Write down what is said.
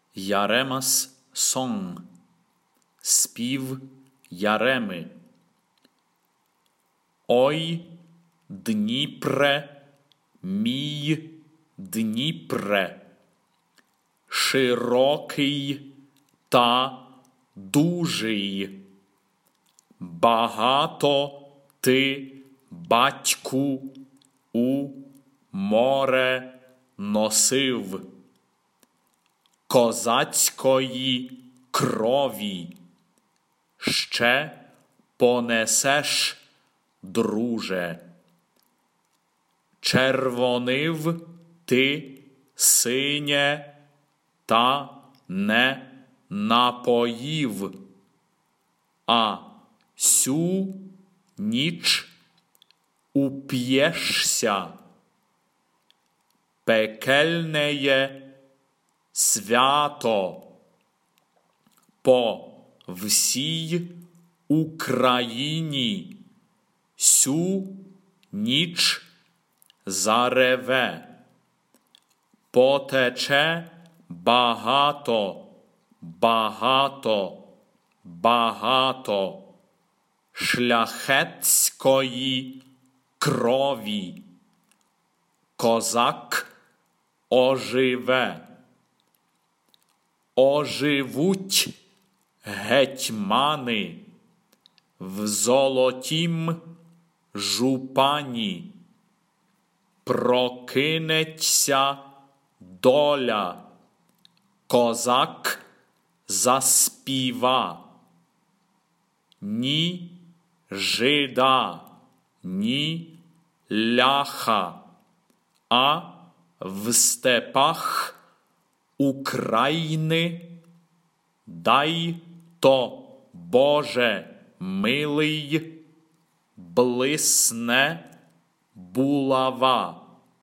Яремас сон. Спів Яреми. Ой, Дніпре, мій Дніпре, широкий та дужий, багато ти, батьку, у море носив козацької крові, ще понесеш, друже. Червонив ти синє та не напоїв, а сю ніч уп'єшся. Пекельнеє свято по всій Україні сю ніч зареве, потече багато, багато, багато шляхетської крові. Козак оживе. Оживуть гетьмани в золотім жупані. Прокинеться доля, козак заспіва. Ні жида, ні ляха, а в степах України дай то, Боже милий, блисне булава.